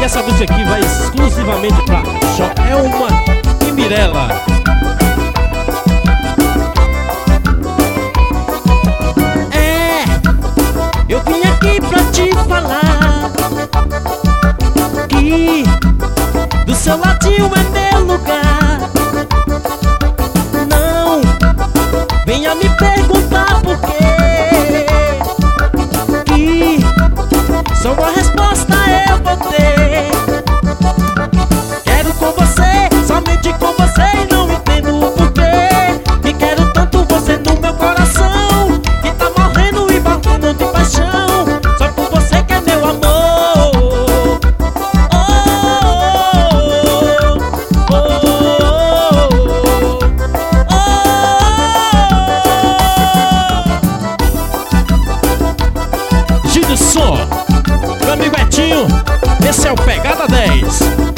essa música aqui vai exclusivamente pra Joelma e Mirella. Eu vim aqui pra te falar que do seu ladinho é meu lugar. Não venha me perguntar por quê, que só uma resposta eu vou ter. Quero com você, somente com você, e não entendo o porquê. Me quero tanto você no meu coração, que tá morrendo e batendo de paixão. Só por você que é meu amor. Oh, oh, oh, Gilson, meu amigo Betinho, esse é o Pegada 10.